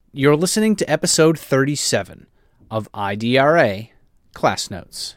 You're listening to episode 37 of IDRA Class Notes.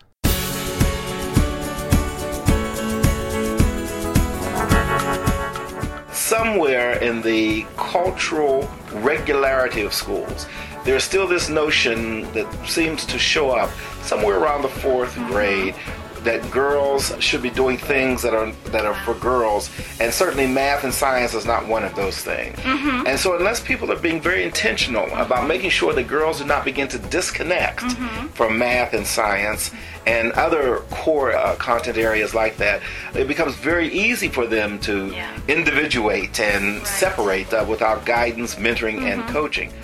Somewhere in the cultural regularity of schools, there's still this notion that seems to show up somewhere around the fourth grade that girls should be doing things that are for girls, and certainly math and science is not one of those things. And so unless people are being very intentional about making sure that girls do not begin to disconnect from math and science and other core content areas like that, it becomes very easy for them to individuate and separate without guidance, mentoring, and coaching.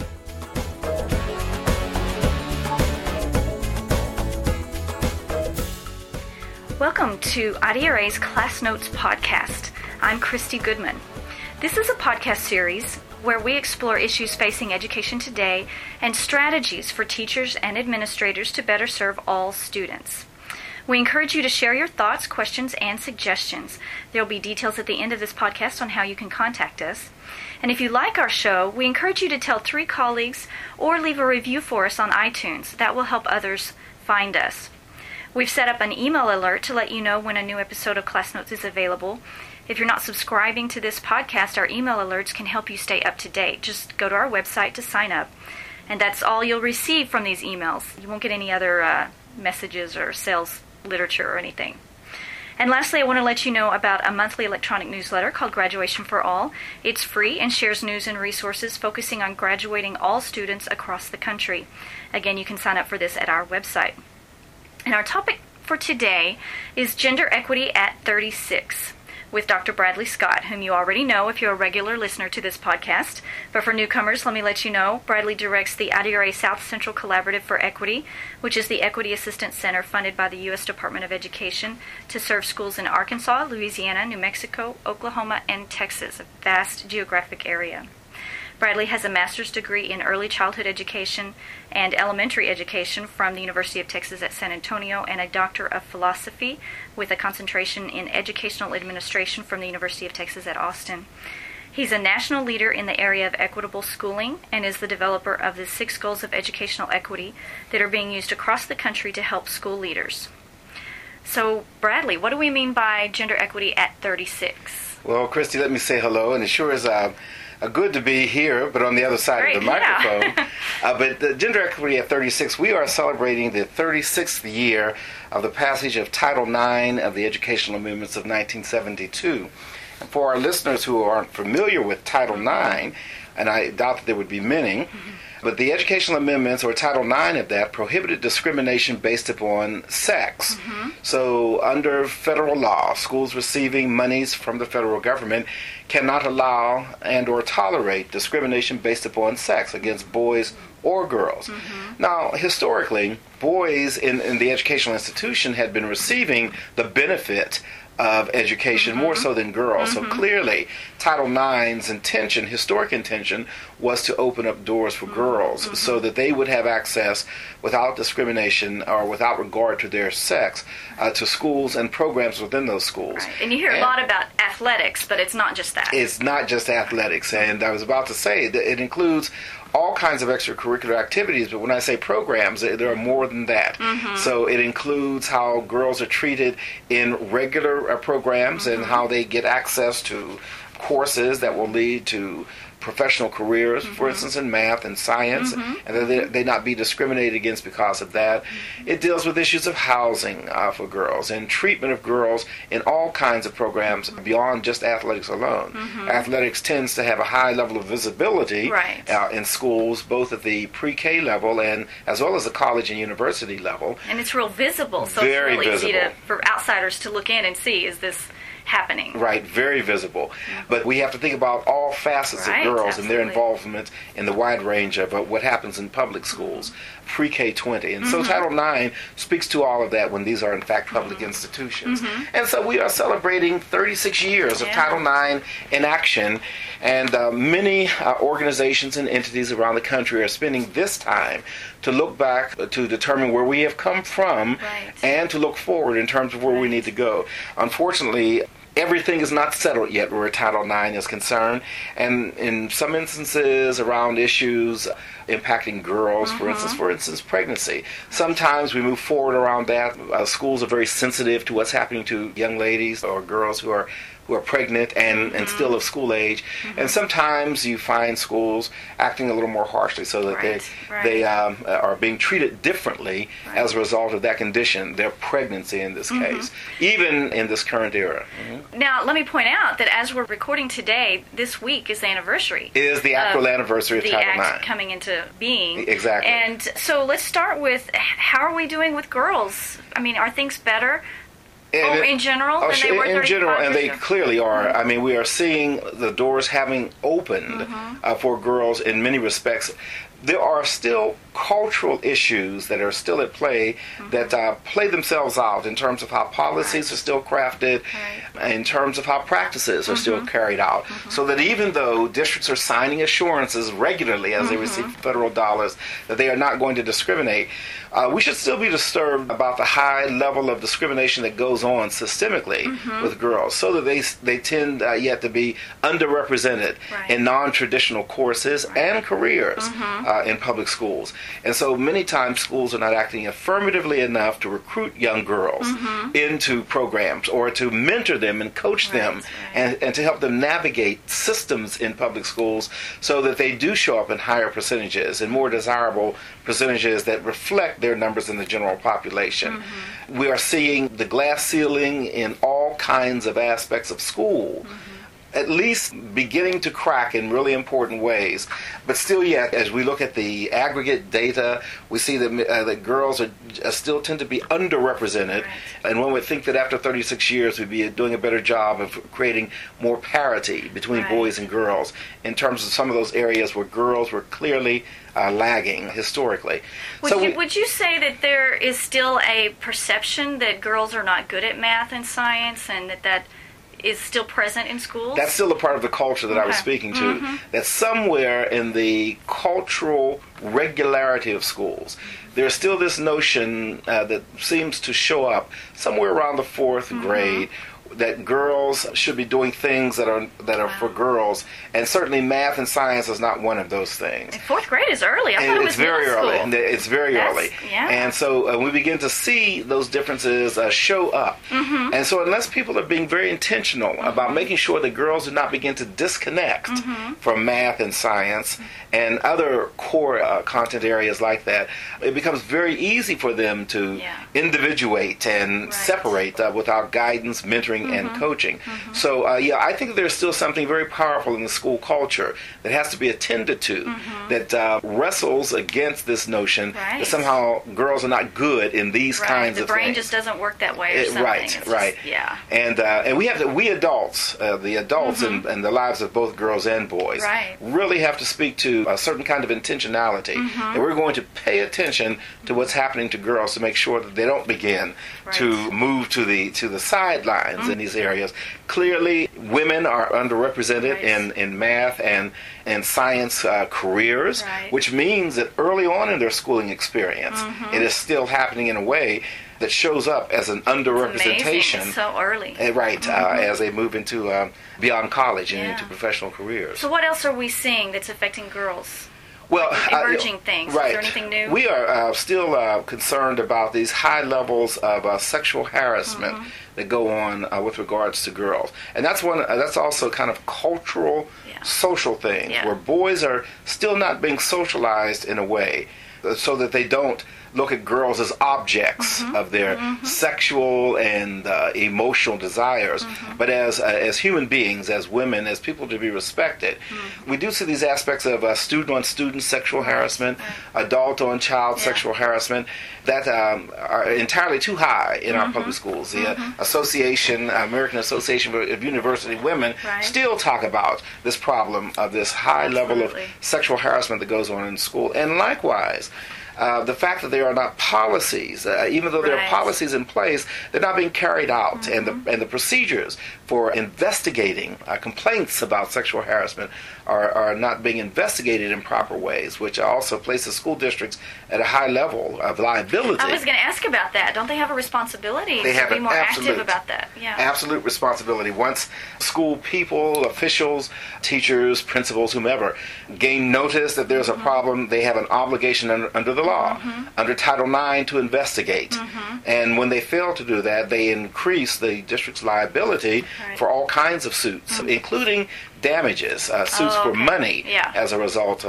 Welcome to IDRA's Class Notes podcast. I'm Christy Goodman. This is a podcast series where we explore issues facing education today and strategies for teachers and administrators to better serve all students. We encourage you to share your thoughts, questions, and suggestions. There will be details at the end of this podcast on how you can contact us. And if you like our show, we encourage you to tell 3 colleagues or leave a review for us on iTunes. That will help others find us. We've set up an email alert to let you know when a new episode of Class Notes is available. If you're not subscribing to this podcast, our email alerts can help you stay up to date. Just go to our website to sign up, and that's all you'll receive from these emails. You won't get any other messages or sales literature or anything. And lastly, I want to let you know about a monthly electronic newsletter called Graduation for All. It's free and shares news and resources focusing on graduating all students across the country. Again, you can sign up for this at our website. And our topic for today is Gender Equity at 36 with Dr. Bradley Scott, whom you already know if you're a regular listener to this podcast. But for newcomers, let me let you know, Bradley directs the IDRA South Central Collaborative for Equity, which is the Equity Assistance Center funded by the U.S. Department of Education to serve schools in Arkansas, Louisiana, New Mexico, Oklahoma, and Texas, a vast geographic area. Bradley has a master's degree in early childhood education and elementary education from the University of Texas at San Antonio and a doctor of philosophy with a concentration in educational administration from the University of Texas at Austin. He's a national leader in the area of equitable schooling and is the developer of the 6 goals of educational equity that are being used across the country to help school leaders. So, Bradley, what do we mean by gender equity at 36? Well, Christy, let me say hello, and it sure is good to be here, but on the other side of the microphone. But the Gender Equity at 36, we are celebrating the 36th year of the passage of Title IX of the Educational Amendments of 1972. And for our listeners who aren't familiar with Title IX, and I doubt that there would be many, but the Educational Amendments, or Title IX of that, prohibited discrimination based upon sex. So under federal law, schools receiving monies from the federal government cannot allow and or tolerate discrimination based upon sex against boys or girls. Now, historically, boys in the educational institution had been receiving the benefit of education more so than girls. So clearly, Title IX's intention, historic intention, was to open up doors for girls so that they would have access without discrimination or without regard to their sex to schools and programs within those schools. Right. And you hear a lot about athletics, but it's not just that. It's not just athletics. And I was about to say that it includes all kinds of extracurricular activities, but when I say programs, there are more than that. So it includes how girls are treated in regular programs and how they get access to courses that will lead to professional careers, for instance, in math and science, and that they not be discriminated against because of that. It deals with issues of housing for girls and treatment of girls in all kinds of programs beyond just athletics alone. Athletics tends to have a high level of visibility in schools, both at the pre-K level and as well as the college and university level. And it's real visible, so very it's really visible. easy for outsiders to look in and see, is this happening? Right, very visible. But we have to think about all facets of girls and their involvement in the wide range of what happens in public schools, pre-K 20. And so Title IX speaks to all of that when these are in fact public institutions. And so we are celebrating 36 years of Title IX in action, and many organizations and entities around the country are spending this time to look back to determine where we have come from and to look forward in terms of where we need to go. Unfortunately, everything is not settled yet where Title IX is concerned. And in some instances around issues impacting girls, for instance, pregnancy. Sometimes we move forward around that. Schools are very sensitive to what's happening to young ladies or girls who are pregnant and still of school age. And sometimes you find schools acting a little more harshly so that they are being treated differently as a result of that condition, their pregnancy in this case, even in this current era. Now, let me point out that as we're recording today, this week is the anniversary. Is the actual anniversary of Title IX. The Act coming into being. Exactly. And so let's start with, how are we doing with girls? I mean, are things better? In general, than they were 35 in general, and they years ago? clearly are. I mean, we are seeing the doors having opened for girls in many respects. There are still cultural issues that are still at play that play themselves out in terms of how policies are still crafted, in terms of how practices are still carried out. So that even though districts are signing assurances regularly as they receive federal dollars that they are not going to discriminate, we should still be disturbed about the high level of discrimination that goes on systemically with girls, so that they tend yet to be underrepresented in non-traditional courses and careers in public schools. And so many times schools are not acting affirmatively enough to recruit young girls into programs or to mentor them and coach them and to help them navigate systems in public schools so that they do show up in higher percentages and more desirable percentages that reflect their numbers in the general population. We are seeing the glass ceiling in all kinds of aspects of school at least beginning to crack in really important ways. But still yet, as we look at the aggregate data, we see that girls are still tend to be underrepresented. And one would think that after 36 years, we'd be doing a better job of creating more parity between boys and girls in terms of some of those areas where girls were clearly lagging historically. Would you say that there is still a perception that girls are not good at math and science, and that is still present in schools? That's still a part of the culture that I was speaking to. That somewhere in the cultural regularity of schools, there's still this notion that seems to show up somewhere around the fourth grade, that girls should be doing things that are for girls, and certainly math and science is not one of those things. And fourth grade is early. I thought it was very middle early. school. It's very early. Yeah. And so we begin to see those differences show up. And so unless people are being very intentional about making sure that girls do not begin to disconnect from math and science and other core content areas like that, it becomes very easy for them to individuate and separate without guidance, mentoring, and coaching. So, I think there's still something very powerful in the school culture that has to be attended to, that wrestles against this notion that somehow girls are not good in these kinds of things. The brain just doesn't work that way or something. And we adults, the adults in the lives of both girls and boys, really have to speak to a certain kind of intentionality. And we're going to pay attention to what's happening to girls to make sure that they don't begin to move to the sidelines in these areas. Clearly, women are underrepresented in math and science careers, which means that early on in their schooling experience, it is still happening in a way that shows up as an underrepresentation. It's so early. As they move into beyond college and into professional careers. So what else are we seeing that's affecting girls? Well, emerging things. Is there anything new? We are still concerned about these high levels of sexual harassment that go on with regards to girls, and that's also kind of cultural, social things where boys are still not being socialized in a way so that they don't look at girls as objects of their sexual and emotional desires, but as human beings, as women, as people to be respected. We do see these aspects of student-on-student sexual harassment, adult-on-child sexual harassment that are entirely too high in our public schools. The American Association of University Women still talk about this problem of this high level of sexual harassment that goes on in school. And likewise, the fact that there are not policies, even though there are policies in place, they're not being carried out, and the procedures for investigating complaints about sexual harassment are not being investigated in proper ways, which also places school districts at a high level of liability. I was going to ask about that. Don't they have a responsibility to be more active about that? Yeah. Absolute responsibility. Once school people, officials, teachers, principals, whomever, gain notice that there's a problem, they have an obligation under the law, under Title IX, to investigate. And when they fail to do that, they increase the district's liability for all kinds of suits, including damages, suits for money as a result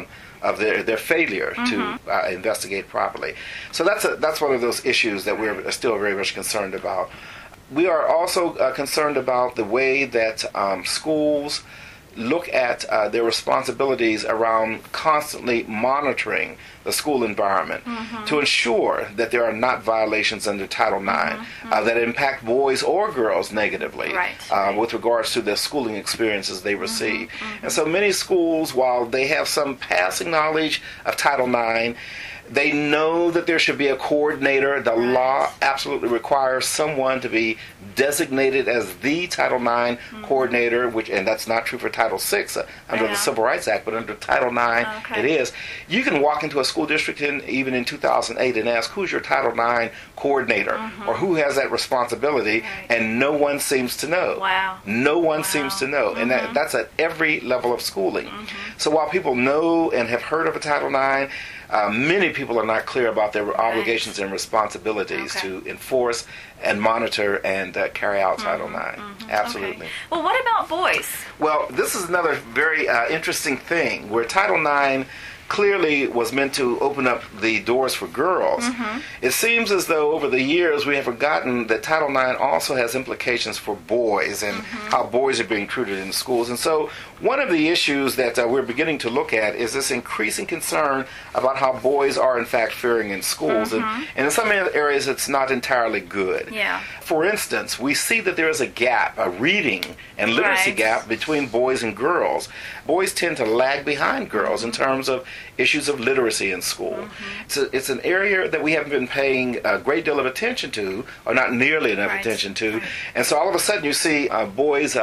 of their failure to investigate properly. So that's one of those issues that we're still very much concerned about. We are also concerned about the way that schools look at their responsibilities around constantly monitoring the school environment to ensure that there are not violations under Title IX that impact boys or girls negatively with regards to their schooling experiences they receive. And so many schools, while they have some passing knowledge of Title IX, they know that there should be a coordinator. The law absolutely requires someone to be designated as the Title IX coordinator, and that's not true for Title VI under the Civil Rights Act, but under Title IX it is. You can walk into a school district even in 2008 and ask, who's your Title IX coordinator, or who has that responsibility, and no one seems to know. No one seems to know, and that's at every level of schooling. So while people know and have heard of a Title IX, many people are not clear about their obligations and responsibilities to enforce and monitor and carry out Title IX. Absolutely. Well, what about boys? Well, this is another very interesting thing, where Title IX clearly was meant to open up the doors for girls. It seems as though over the years we have forgotten that Title IX also has implications for boys and how boys are being treated in schools. And so one of the issues that we're beginning to look at is this increasing concern about how boys are in fact faring in schools. And in some areas it's not entirely good. For instance, we see that there is a gap, a reading and literacy gap between boys and girls. Boys tend to lag behind girls in terms of issues of literacy in school. It's an area that we haven't been paying a great deal of attention to, or not nearly enough attention to. And so all of a sudden you see boys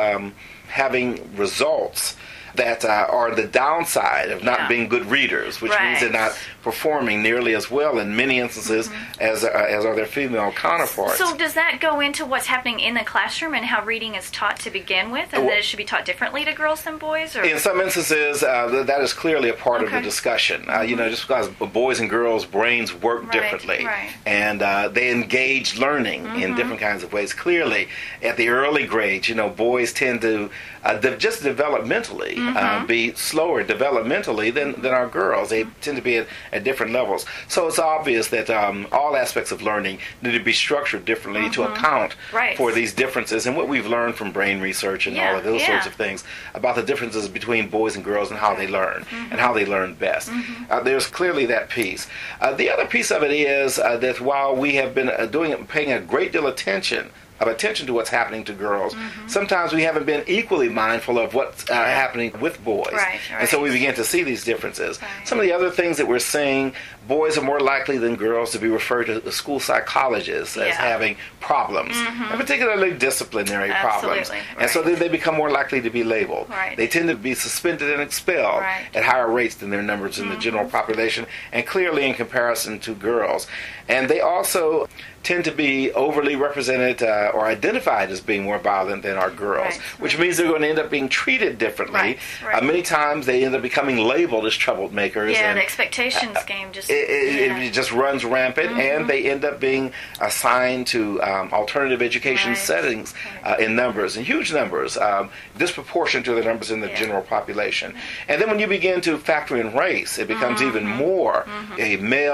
having results that are the downside of not being good readers, which means they're not performing nearly as well in many instances as are their female counterparts. So does that go into what's happening in the classroom and how reading is taught to begin with, and that it should be taught differently to girls than boys? Or? In some instances, that is clearly a part of the discussion. Just because boys and girls' brains work differently, and they engage learning in different kinds of ways. Clearly, at the early grades, boys tend to just developmentally be slower developmentally than our girls. They tend to be at different levels. So it's obvious that all aspects of learning need to be structured differently to account for these differences, and what we've learned from brain research and all of those sorts of things about the differences between boys and girls and how they learn and how they learn best. There's clearly that piece. The other piece of it is that while we have been paying a great deal of attention to what's happening to girls, sometimes we haven't been equally mindful of what's happening with boys. And so we begin to see these differences. Some of the other things that we're seeing, boys are more likely than girls to be referred to school psychologists as having problems, and particularly disciplinary problems. And so they become more likely to be labeled. They tend to be suspended and expelled at higher rates than their numbers in the general population, and clearly in comparison to girls. And they also tend to be overly represented or identified as being more violent than our girls, which means they're going to end up being treated differently. Many times they end up becoming labeled as troublemakers. And the expectations game just... It just runs rampant, and they end up being assigned to alternative education settings in numbers, in huge numbers, disproportionate to the numbers in the general population. And then when you begin to factor in race, it becomes even more a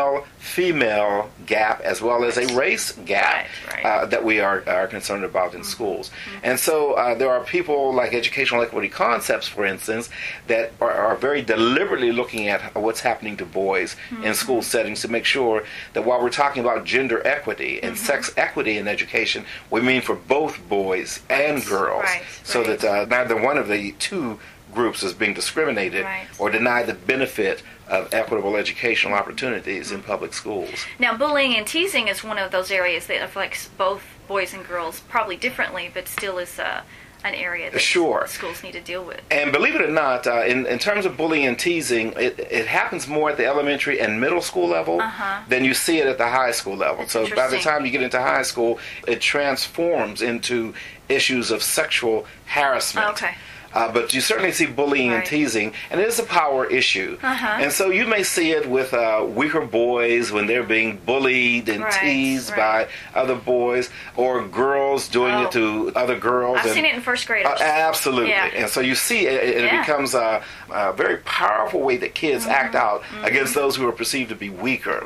male-female gap as well as a race gap that we are concerned about in schools. And so there are people like Educational Equity Concepts, for instance, that are very deliberately looking at what's happening to boys in school settings to make sure that while we're talking about gender equity and sex equity in education, we mean for both boys and girls, so that neither one of the two groups is being discriminated or denied the benefit of equitable educational opportunities in public schools. Now, bullying and teasing is one of those areas that affects both boys and girls, probably differently, but still is an area that schools need to deal with. And believe it or not, in terms of bullying and teasing, it happens more at the elementary and middle school level than you see it at the high school level. That's so by the time you get into high school, it transforms into issues of sexual harassment. Okay. But you certainly see bullying and teasing, and it is a power issue. And so you may see it with weaker boys when they're being bullied and teased by other boys, or girls doing it to other girls. I've seen it in first graders. Absolutely. Yeah. And so you see it, and it becomes a very powerful way that kids act out against those who are perceived to be weaker.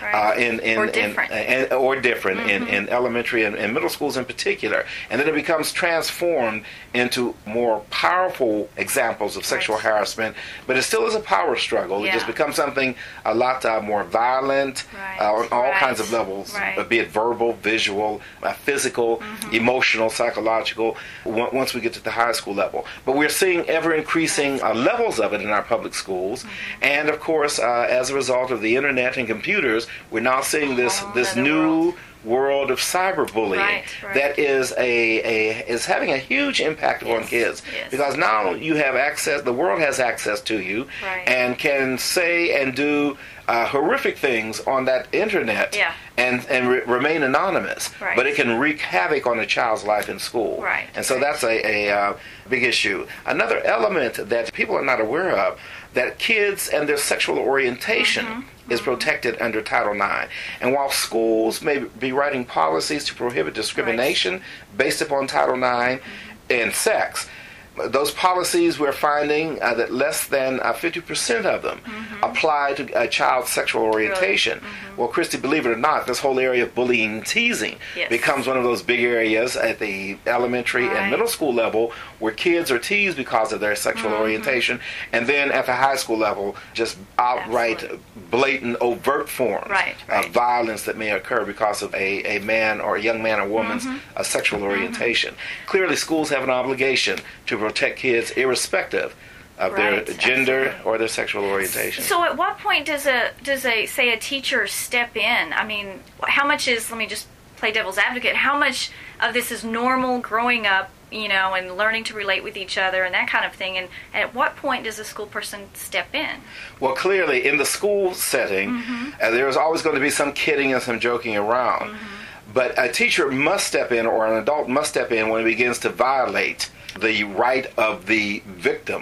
Or different in elementary and middle schools in particular. And then it becomes transformed into more powerful examples of sexual harassment, but it still is a power struggle. It just becomes something a lot more violent on all kinds of levels, be it verbal, visual, physical, emotional, psychological, once we get to the high school level. But we're seeing ever-increasing levels of it in our public schools, and of course, as a result of the internet and computers, we're now seeing this new world of cyberbullying that is having a huge impact on kids, because now you have access, the world has access to you and can say and do horrific things on that internet and remain anonymous, but it can wreak havoc on a child's life in school. And so that's a big issue. Another element that people are not aware of, that kids and their sexual orientation is protected under Title IX. And while schools may be writing policies to prohibit discrimination based upon Title IX in sex, those policies, we're finding that less than 50% of them apply to a child's sexual orientation. Well, Christy, believe it or not, this whole area of bullying and teasing becomes one of those big areas at the elementary and middle school level where kids are teased because of their sexual orientation, and then at the high school level, just outright blatant, overt forms of violence that may occur because of a man or a young man or woman's sexual orientation. Clearly, schools have an obligation to protect kids irrespective of their gender or their sexual orientation. So at what point does a teacher step in? I mean, how much is, let me just play devil's advocate, how much of this is normal growing up, and learning to relate with each other and that kind of thing, and at what point does a school person step in? Well, clearly in the school setting, there's always going to be some kidding and some joking around. But a teacher must step in, or an adult must step in when it begins to violate the right of the victim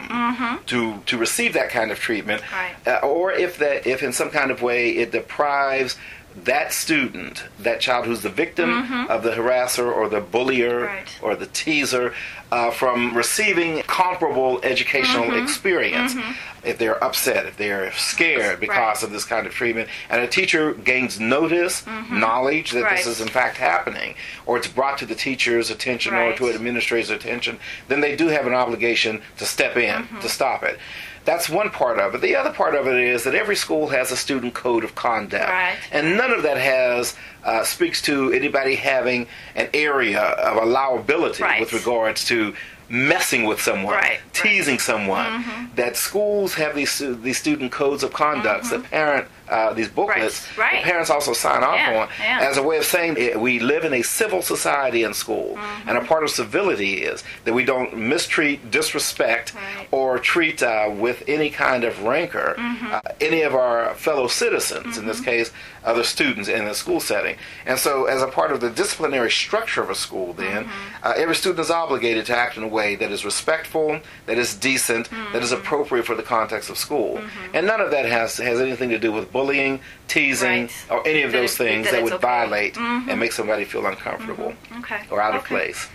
to receive that kind of treatment, or if in some kind of way it deprives that student, that child who's the victim of the harasser or the bullier or the teaser, from receiving comparable educational experience. If they're upset, if they're scared because of this kind of treatment, and a teacher gains notice, knowledge that this is in fact happening, or it's brought to the teacher's attention or to an administrator's attention, then they do have an obligation to step in to stop it. That's one part of it. The other part of it is that every school has a student code of conduct, and none of that speaks to anybody having an area of allowability with regards to messing with someone, teasing someone. That schools have these student codes of conduct that parent these booklets that parents also sign off on as a way of saying we live in a civil society in school, and a part of civility is that we don't mistreat, disrespect, or treat with any kind of rancor any of our fellow citizens, in this case other students in the school setting. And so as a part of the disciplinary structure of a school then, every student is obligated to act in a way that is respectful, that is decent, that is appropriate for the context of school. And none of that has anything to do with bullying, teasing, or any of those things that would violate and make somebody feel uncomfortable or out of place.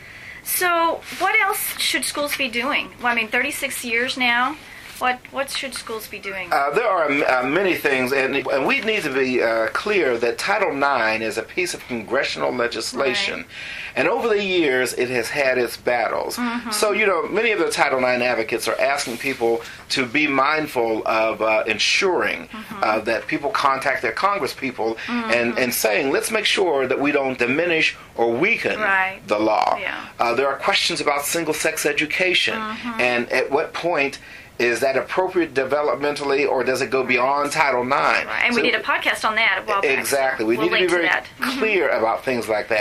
So what else should schools be doing? Well, I mean, 36 years now. What should schools be doing? There are many things, and we need to be clear that Title IX is a piece of congressional legislation, and over the years it has had its battles. So, many of the Title IX advocates are asking people to be mindful of ensuring that people contact their congresspeople and saying, let's make sure that we don't diminish or weaken the law. There are questions about single-sex education, and at what point is that appropriate developmentally, or does it go beyond Title IX? And we did a podcast on that a while back. Exactly. We need to be very clear about things like that.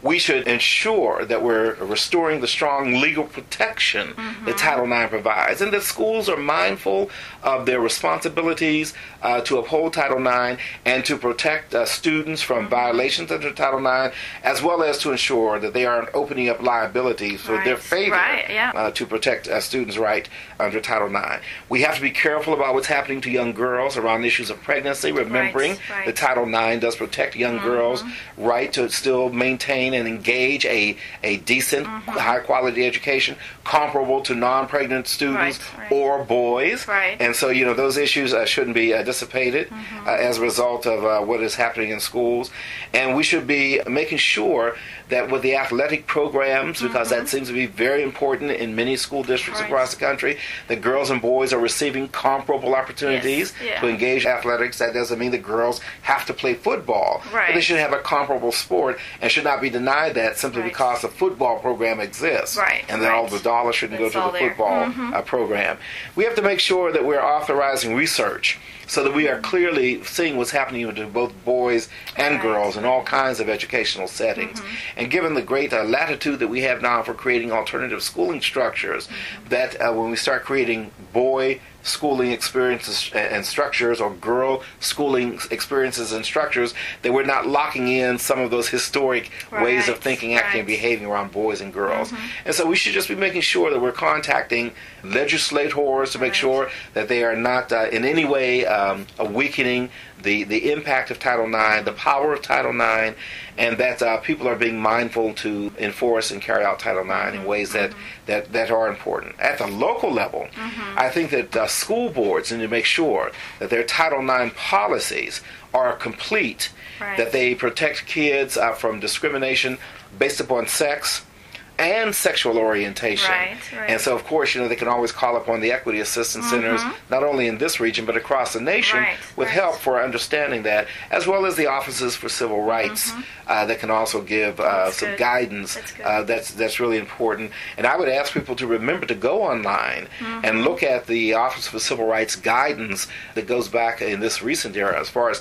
we should ensure that we're restoring the strong legal protection that Title IX provides, and that schools are mindful of their responsibilities to uphold Title IX and to protect students from violations under Title IX, as well as to ensure that they aren't opening up liabilities for their failure to protect students' right under Title IX. We have to be careful about what's happening to young girls around issues of pregnancy, remembering that Title IX does protect young girls' right to still maintain and engage a decent, high-quality education comparable to non-pregnant students or boys. And so, those issues shouldn't be dissipated as a result of what is happening in schools. And we should be making sure that with the athletic programs, because that seems to be very important in many school districts across the country, that girls and boys are receiving comparable opportunities to engage athletics. That doesn't mean that girls have to play football, but they should have a comparable sport and should not be denied that simply because the football program exists, and that all the dollars shouldn't go to the football program. We have to make sure that we're authorizing research so that we are clearly seeing what's happening to both boys and girls in all kinds of educational settings. And given the great latitude that we have now for creating alternative schooling structures, that when we start creating boy schooling experiences and structures, or girl schooling experiences and structures, that we're not locking in some of those historic ways of thinking, acting, and behaving around boys and girls. And so we should just be making sure that we're contacting legislators to make sure that they are not in any way weakening the impact of Title IX, the power of Title IX, and that people are being mindful to enforce and carry out Title IX in ways that are important. At the local level, I think that school boards need to make sure that their Title IX policies are complete, that they protect kids from discrimination based upon sex and sexual orientation. And so, of course, they can always call upon the Equity Assistance Centers, not only in this region, but across the nation, with help for understanding that, as well as the Offices for Civil Rights that can also give some guidance that's really important. And I would ask people to remember to go online and look at the Office for Civil Rights guidance that goes back in this recent era, as far as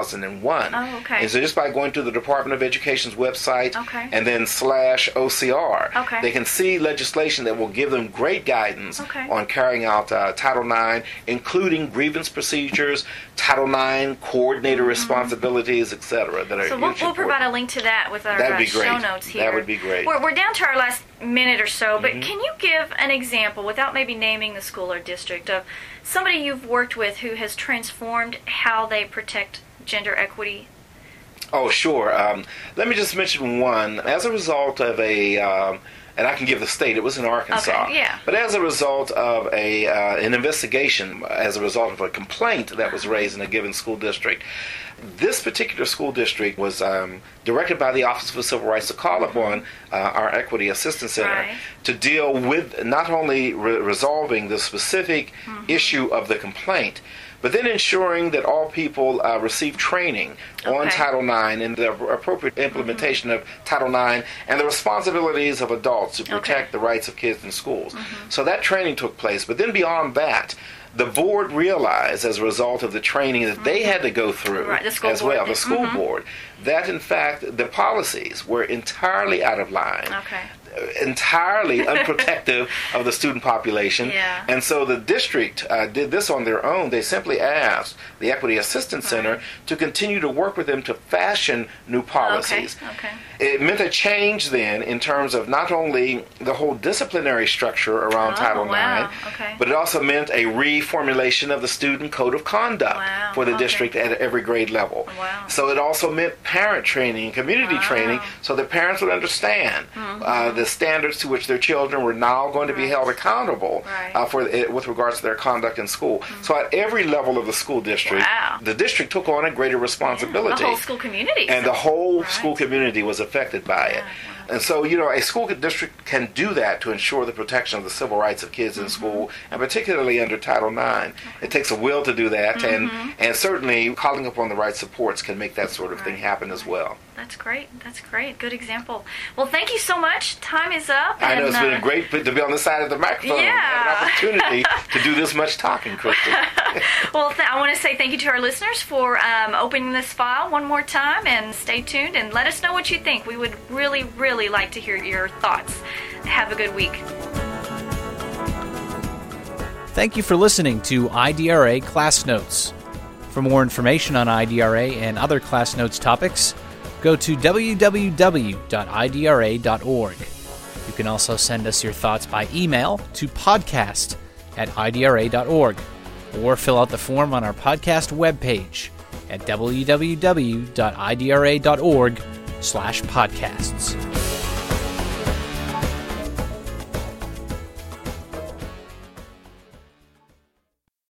2001. And so just by going to the Department of Education's website and then /OCR, they can see legislation that will give them great guidance on carrying out Title IX, including grievance procedures, Title IX coordinator responsibilities, etc. So we'll provide a link to that with our show notes here. That would be great. We're down to our last minute or so, but can you give an example, without maybe naming the school or district, of somebody you've worked with who has transformed how they protect gender equity? Oh, sure. Let me just mention one. As a result of and I can give the state, it was in Arkansas. But as a result of an investigation, as a result of a complaint that was raised in a given school district, this particular school district was directed by the Office for Civil Rights to call upon our Equity Assistance Center to deal with not only resolving the specific issue of the complaint, but then ensuring that all people receive training on Title IX and the appropriate implementation of Title IX and the responsibilities of adults to protect the rights of kids in schools. So that training took place. But then beyond that, the board realized, as a result of the training that they had to go through the school board, that in fact the policies were entirely out of line. Entirely unprotective of the student population. And so the district did this on their own. They simply asked the Equity Assistance Center to continue to work with them to fashion new policies. It meant a change then in terms of not only the whole disciplinary structure around Title IX, but it also meant a reformulation of the student code of conduct for the district at every grade level. So it also meant parent training, community training, so that parents would understand the standards to which their children were now going to be held accountable with regards to their conduct in school. So at every level of the school district, the district took on a greater responsibility. The whole school community. And the whole school community was affected by it. And so, a school district can do that to ensure the protection of the civil rights of kids in school, and particularly under Title IX. It takes a will to do that, and certainly calling upon the right supports can make that sort of thing happen as well. That's great. That's great. Good example. Well, thank you so much. Time is up. I know it's been great to be on the side of the microphone and have an opportunity to do this much talking, Kristen. Well, I want to say thank you to our listeners for opening this file one more time, and stay tuned and let us know what you think. We would really, really like to hear your thoughts. Have a good week. Thank you for listening to IDRA Class Notes. For more information on IDRA and other Class Notes topics, go to www.idra.org. You can also send us your thoughts by email to podcast@idra.org, or fill out the form on our podcast webpage at www.idra.org/podcasts.